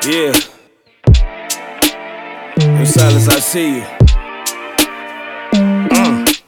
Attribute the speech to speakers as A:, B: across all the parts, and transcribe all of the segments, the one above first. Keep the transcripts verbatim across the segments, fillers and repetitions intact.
A: Yeah. Yo, Silas, I see you. Mm.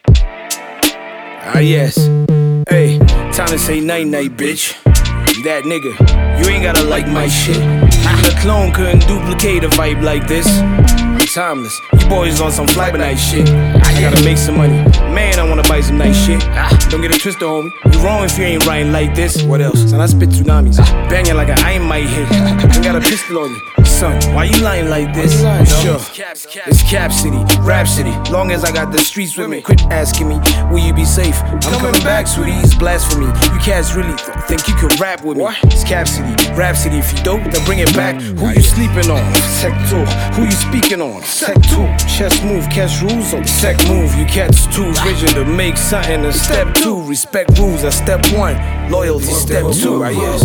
A: Ah, yes. Hey, time to say night-night, bitch. You that nigga. You ain't gotta like my shit. Even a clone couldn't duplicate a vibe like this. I'm timeless. You boys on some fly by night shit. I gotta make some money. Man, I wanna buy some nice shit. Don't get it twisted, homie. You wrong if you ain't writing like this. What else? Son, I spit tsunamis. Banging like an I might hit. Ain't got a pistol on you. Son, why you lying like this? No. Sure. It's Cap City, Rap City. Long as I got the streets with me. Quit asking me, will you be safe? I'm coming back, sweetie. It's blasphemy. You cats really th think you could rap with me. It's Cap City, Rap City. If you dope, then bring it back. Who you sleeping on? Sec two. Who you speaking on? Sec two. Chess move, catch rules on sec move. You catch two. Vision to make something a step two. Respect rules at step one. Loyalty step two. I yes.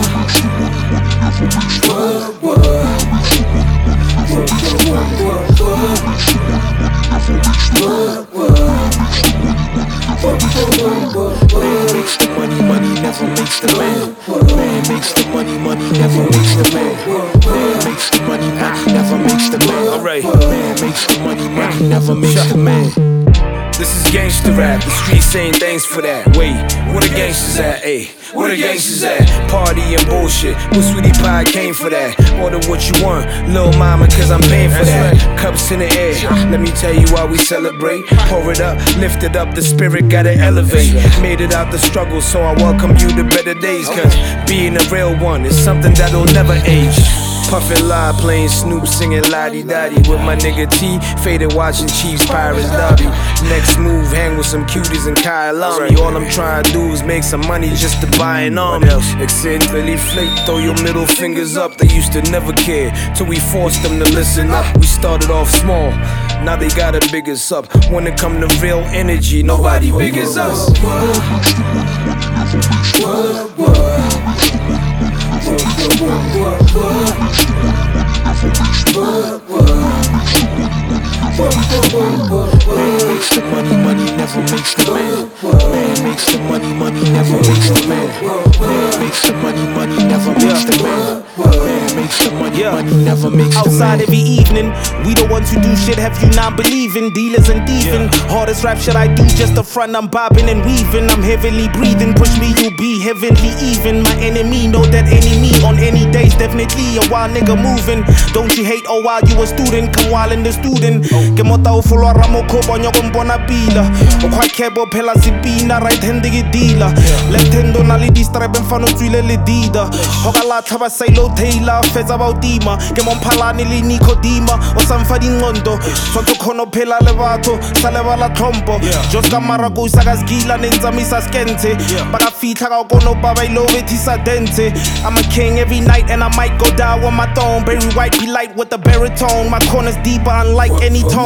B: Man makes the money, money never makes the man. Man makes the money, money never makes the man. Man makes the money, money never makes the man.
A: Alright.
B: Man makes the money, money never makes the man.
A: This is gangsta rap, the streets saying thanks for that. Wait, where the gangsters at, ayy? Where the gangsters at? Party and bullshit, well Sweetie Pie came for that. Order what you want, lil' mama, cause I'm paying for that. Cups in the air, let me tell you why we celebrate. Pour it up, lift it up, the spirit gotta elevate. Made it out the struggle, so I welcome you to better days. Cause being a real one is something that'll never age. Puffin' live, playing Snoop, singing la-di-da-di with my nigga T, faded watching Chiefs, Pirates, Derby. Next move, hang with some cuties and Kyle Lamy. All I'm trying to do is make some money just to buy an army. Accidentally flake, throw your middle fingers up. They used to never care, till we forced them to listen up. We started off small, now they gotta big us up. When it come to real energy, nobody big as us.
B: Man makes the money, money never makes the man. Man makes the money, money never makes the man. Man makes the money, money never makes the man. Man makes the money, money never makes the man.
C: Outside every evening, we the ones who do shit have you not believing. Dealers and thieving, hardest rap shit I do just the front. I'm bobbing and weaving, I'm heavily breathing. Push me, you be heavenly even. My enemy know that enemy on any days definitely a wild nigga moving. Don't you hate oh while you a student, come while in the student. Ke mota u follow ramo ko bonyo ko mbona pila. O kwa kebo phela sipina right hand ke dealer. Left hand on ali distrabe mfano tswile le dida. Hoka la thaba silo tailor fetsa ba utima. Ke momphalane le Nicodima o samfa dinqondo. Sotho khono phela le batho sale bala tlhompo. Just ka mara go saka skila nenzamisa skente. Baka fitla ka kono baba ilo wethisa dente. I'm a king every night and I might go down with my throne. Berry white be light with the baritone. My corner's deeper unlike any tone.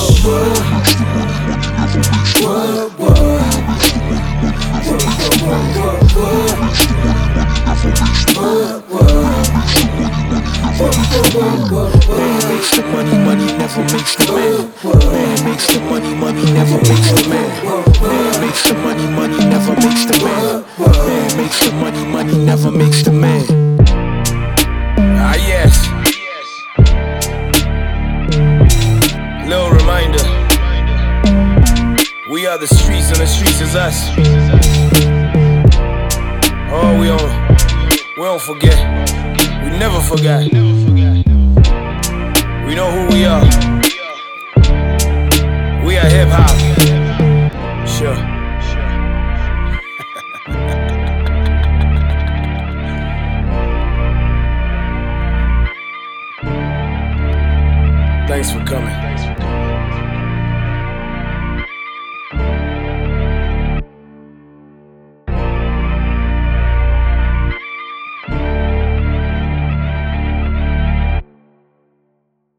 B: Man makes the money, money never makes the man. Man makes the money, money never makes the man. Man makes the money, money never makes the man. Man makes the money, money never makes the man.
A: Ah yes. Little reminder, we are the streets and the streets is us. Oh, we don't, we don't forget. We never forgot. We know who we are. We are hip hop. Sure. Thanks for coming.